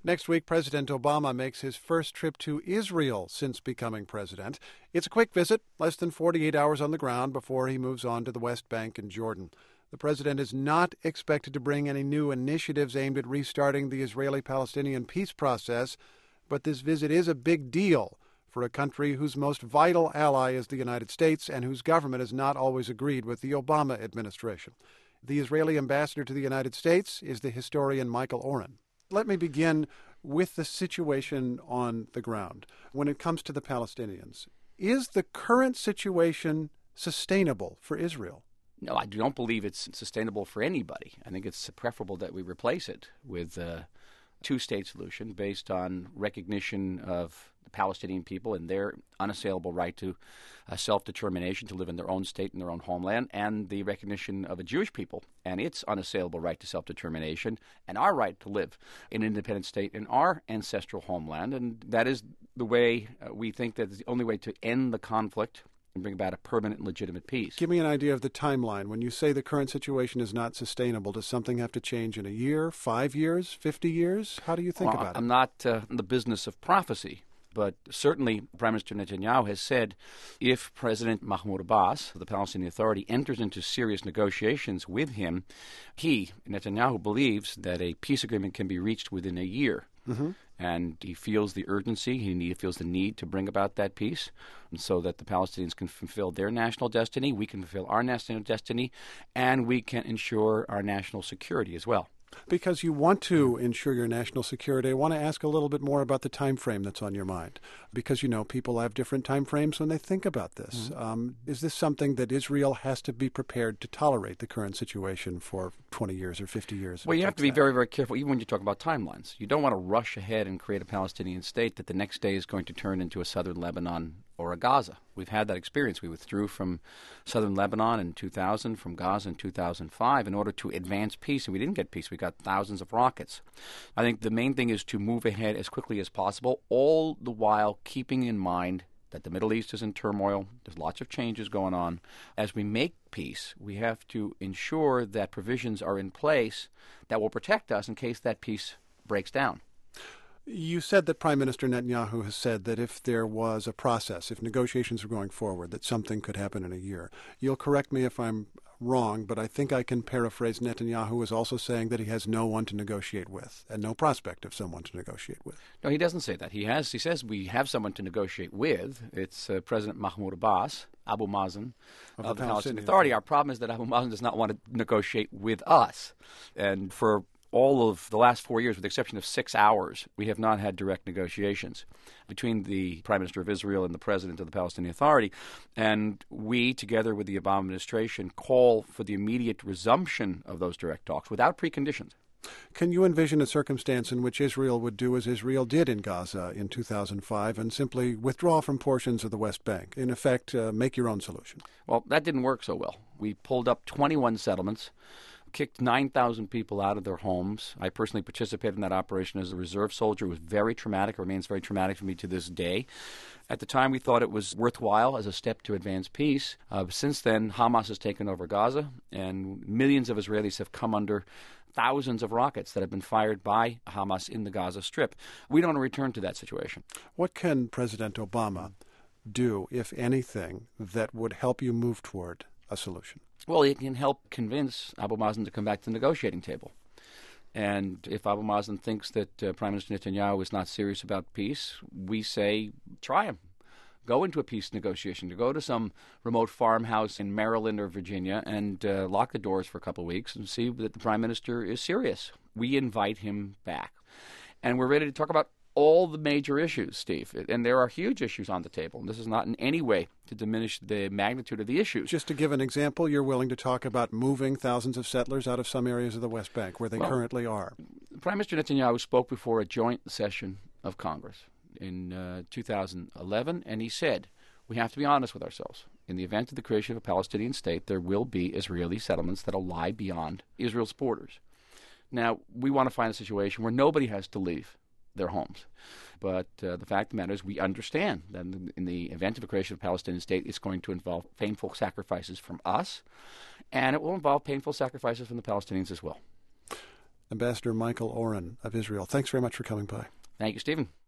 Next week, President Obama makes his first trip to Israel since becoming president. It's a quick visit, less than 48 hours on the ground before he moves on to the West Bank and Jordan. The president is not expected to bring any new initiatives aimed at restarting the Israeli-Palestinian peace process, but this visit is a big deal for a country whose most vital ally is the United States and whose government has not always agreed with the Obama administration. The Israeli ambassador to the United States is the historian Michael Oren. Let me begin with the situation on the ground. When it comes to the Palestinians, is the current situation sustainable for Israel? No, I don't believe it's sustainable for anybody. I think it's preferable that we replace it with a two-state solution based on recognition of the Palestinian people and their unassailable right to self-determination, to live in their own state and their own homeland, and the recognition of a Jewish people and its unassailable right to self-determination and our right to live in an independent state in our ancestral homeland. And that is the way we think that is the only way to end the conflict and bring about a permanent and legitimate peace. Give me an idea of the timeline. When you say the current situation is not sustainable, does something have to change in a year, 5 years, 50 years? How do you think about it? I'm not in the business of prophecy, but certainly Prime Minister Netanyahu has said if President Mahmoud Abbas, of the Palestinian Authority, enters into serious negotiations with him, Netanyahu, believes that a peace agreement can be reached within a year. Mm-hmm. And he feels the urgency, he feels the need to bring about that peace, and so that the Palestinians can fulfill their national destiny, we can fulfill our national destiny, and we can ensure our national security as well. Because you want to ensure your national security, I want to ask a little bit more about the time frame that's on your mind. Because, people have different time frames when they think about this. Mm-hmm. Is this something that Israel has to be prepared to tolerate the current situation for 20 years or 50 years? Well, you have to be very, very careful, even when you talk about timelines. You don't want to rush ahead and create a Palestinian state that the next day is going to turn into a southern Lebanon or a Gaza. We've had that experience. We withdrew from southern Lebanon in 2000, from Gaza in 2005 in order to advance peace, and we didn't get peace. We got thousands of rockets. I think the main thing is to move ahead as quickly as possible, all the while keeping in mind that the Middle East is in turmoil. There's lots of changes going on. As we make peace, we have to ensure that provisions are in place that will protect us in case that peace breaks down. You said that Prime Minister Netanyahu has said that if there was a process, if negotiations were going forward, that something could happen in a year. You'll correct me if I'm wrong, but I think I can paraphrase Netanyahu as also saying that he has no one to negotiate with and no prospect of someone to negotiate with. No, he doesn't say that. He says we have someone to negotiate with. It's President Mahmoud Abbas, Abu Mazen, of the Palestinian Authority. Our problem is that Abu Mazen does not want to negotiate with us. And for all of the last 4 years, with the exception of 6 hours, we have not had direct negotiations between the Prime Minister of Israel and the President of the Palestinian Authority. And we, together with the Obama administration, call for the immediate resumption of those direct talks without preconditions. Can you envision a circumstance in which Israel would do as Israel did in Gaza in 2005 and simply withdraw from portions of the West Bank? In effect, make your own solution. Well, that didn't work so well. We pulled up 21 settlements, kicked 9,000 people out of their homes. I personally participated in that operation as a reserve soldier. It was very traumatic. It remains very traumatic for me to this day. At the time, we thought it was worthwhile as a step to advance peace. Since then, Hamas has taken over Gaza, and millions of Israelis have come under thousands of rockets that have been fired by Hamas in the Gaza Strip. We don't want to return to that situation. What can President Obama do, if anything, that would help you move toward a solution? Well, it can help convince Abu Mazen to come back to the negotiating table. And if Abu Mazen thinks that Prime Minister Netanyahu is not serious about peace, we say, try him. Go into a peace negotiation. To go to some remote farmhouse in Maryland or Virginia and lock the doors for a couple of weeks and see that the Prime Minister is serious. We invite him back. And we're ready to talk about all the major issues, Steve. And there are huge issues on the table. And this is not in any way to diminish the magnitude of the issues. Just to give an example, you're willing to talk about moving thousands of settlers out of some areas of the West Bank where they currently are. Prime Minister Netanyahu spoke before a joint session of Congress in 2011, and he said, we have to be honest with ourselves. In the event of the creation of a Palestinian state, there will be Israeli settlements that will lie beyond Israel's borders. Now, we want to find a situation where nobody has to leave their homes. But the fact of the matter is we understand that in the event of a creation of a Palestinian state, it's going to involve painful sacrifices from us, and it will involve painful sacrifices from the Palestinians as well. Ambassador Michael Oren of Israel. Thanks very much for coming by. Thank you, Stephen.